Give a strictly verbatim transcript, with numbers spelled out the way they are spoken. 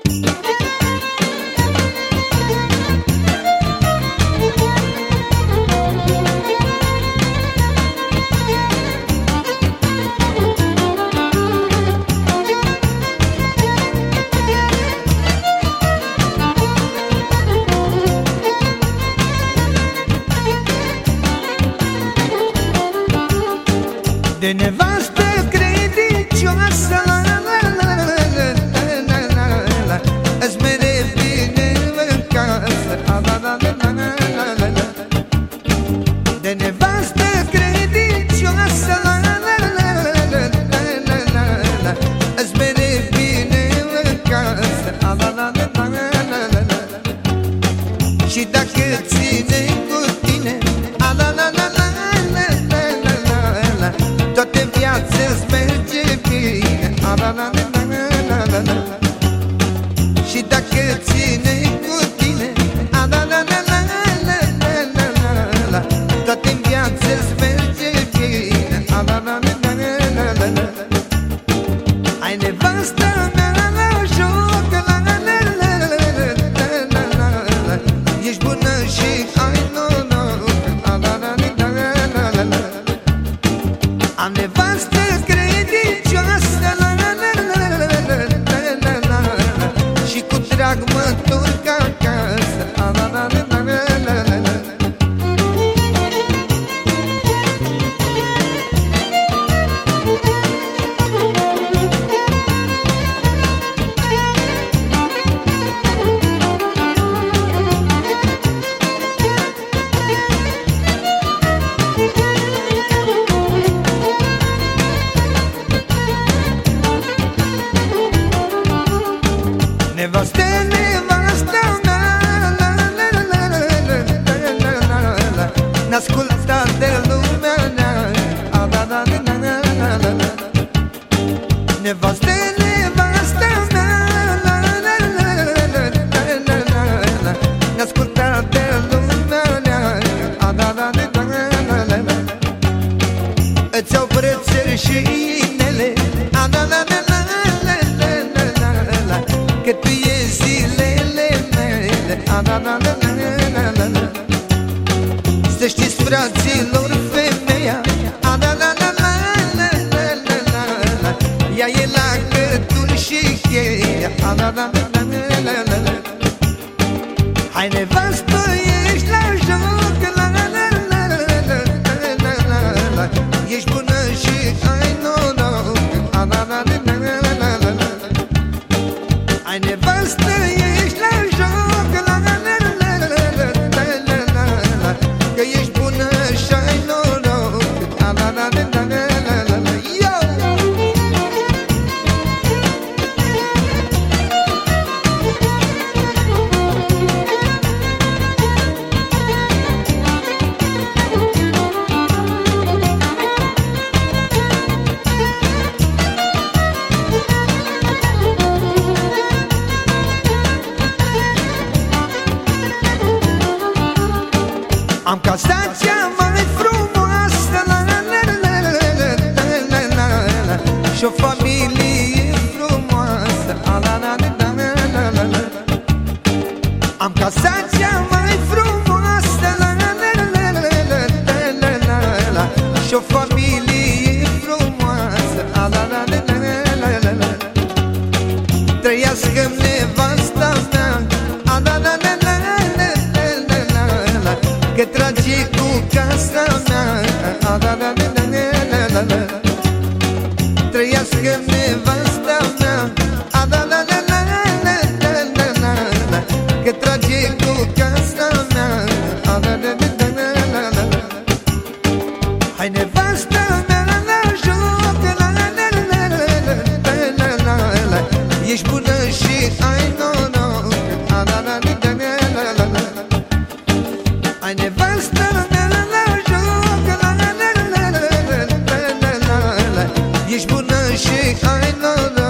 De nevastă credincioasă îți mere bine în casă. De nevastă credincioasă îți mere bine în casă. Și dacă ține cu tine toată viața-ți merge bine. Și dacă ține cu tine toată viața-ți merge bine. Ai nevasta mea la joc, ești bună și ai noroc. Am nevastă credincioasă și cu drag mă întorc acasă. Nevastă, nevasta mea, n-asculta de lumea mea. Nevastă, nevasta mea, n-asculta de lumea mea. Îți iau brățări și inele, că tu e zilele mele. Să știți, fraților, femeia ea e la gâtul și cheia. Hai, nevastă, ești la joc, ești bună și ai noroc. Ai nevastă, ești la joc, că ești bună și ai noroc. Am casa cea mai frumoasă și o familie frumoasă. Am casa cea mai frumoasă și o familie frumoasă. Trăiască nevasta mea, că trage cu casa mea. Trăiască nevasta mea, că trage cu casa mea. Hai, nevasta mea la joc, ești bună și ai noroc. Ai nevastă mea la joc, ești bună și ai noroc.